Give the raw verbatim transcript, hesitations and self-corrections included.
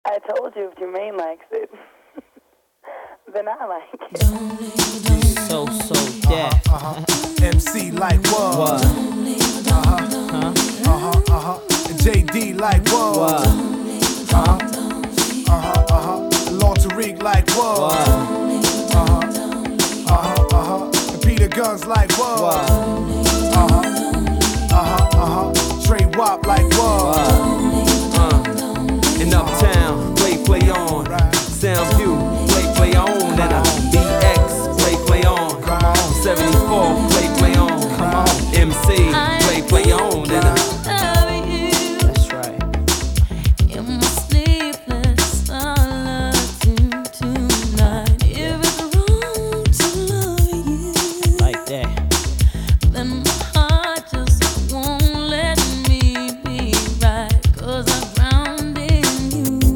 I told you if Jermaine likes it, then I like it. So, so deaf. Uh-huh, uh-huh. M C like what? What? Uh-huh, Huh? uh-huh, uh-huh. And J D like what? What? Uh-huh, uh-huh, uh-huh. Lord Tariq like what? What? Uh-huh, uh-huh, uh-huh. And Peter Guns like what? What? Uh-huh, uh-huh, uh-huh. Trey Wop like what? What?